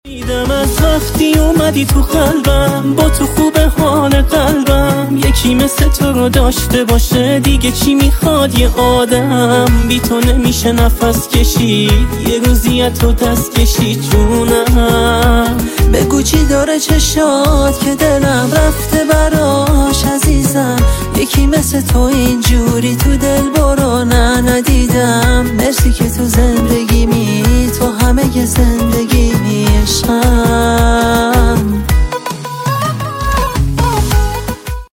دیدم از وقتی اومدی تو قلبم، با تو خوبه حال قلبم، یکی مثل تو رو داشته باشه دیگه چی میخواد یه آدم. بی تو نمیشه نفس کشید، یه روزی از تو دست کشید جونم. بگو چی داره چشات که دلم رفته براش عزیزم، یکی مثل تو اینجوری تو دل برو ندیدم. مرسی که تو زندگی می تو همه زندگی